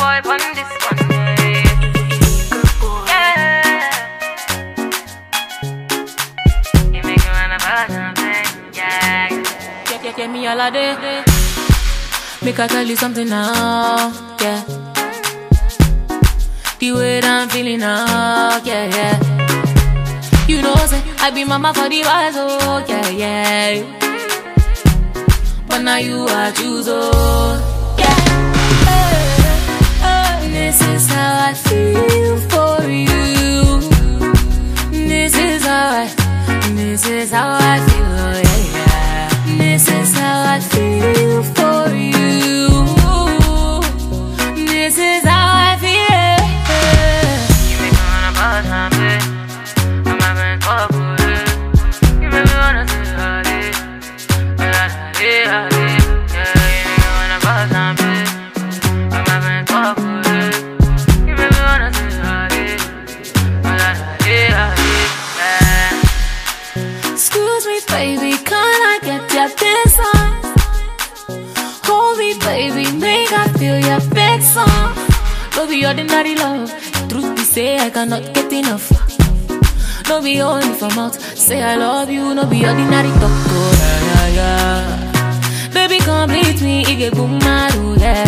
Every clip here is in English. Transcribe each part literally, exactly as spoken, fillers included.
boy on this one day. Yeah. You make me wanna buy something. Yeah. Yeah, yeah, yeah, me all a day. Make I tell you something now. Yeah. The way that I'm feeling now. Yeah, yeah. You know, say I be mama for the boys. Oh, yeah, yeah. But now you I choose. Oh. This is how I feel for you. This is how I, this is how I feel, oh yeah, yeah. This is how I feel for you. This is how I feel. You make me wanna buy something. I'm having trouble. You make me wanna say how it. Yeah, yeah, yeah. You make me wanna buy something. I'm having trouble. Excuse me, baby, can I get your dance on? Hold me, baby, make I feel your big song. No be ordinary love, truth be say I cannot get enough. No be only for mouth, say I love you, no be ordinary talk. Oh, yeah, yeah, yeah. Baby, complete me, ige bumaru, yeah.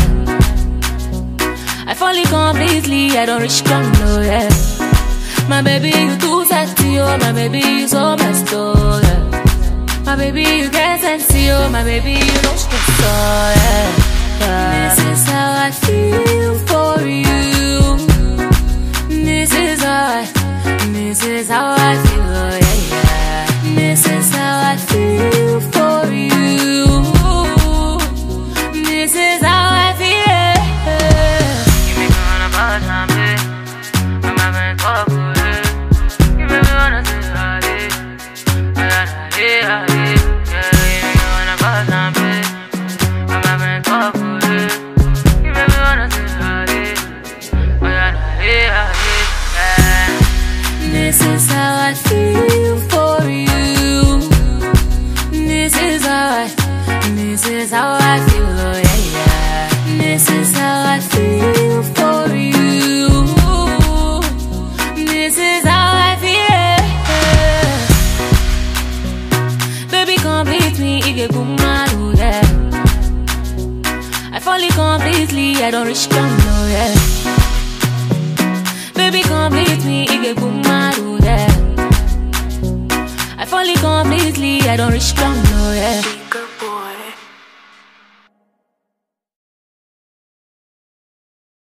I fall in completely, I don't reach ground, no, yeah. My baby, you too sexy, oh, my baby, you so best, oh, yeah. My baby, you get sexy, oh, my baby, you don't stress, oh, yeah, yeah. This is how I feel for you. This is how I, this is how I feel, oh, yeah, yeah. This is how I feel for you. This is how I feel. You make me wanna buy something. I'm having trouble. Yeah, yeah, yeah, you wanna buy something. I'm having trouble. You make me wanna say how it. Yeah, yeah, yeah. This is how I feel for you. This is how I, this is how I feel, oh yeah, yeah. This is how I feel for you. This is how I feel. Baby, complete me, ige bumaru, yeah. I fall in completely, I don't reach ground, no, yeah. Baby, complete me, ige bumaru, yeah. I fall in completely, I don't reach ground, no, yeah.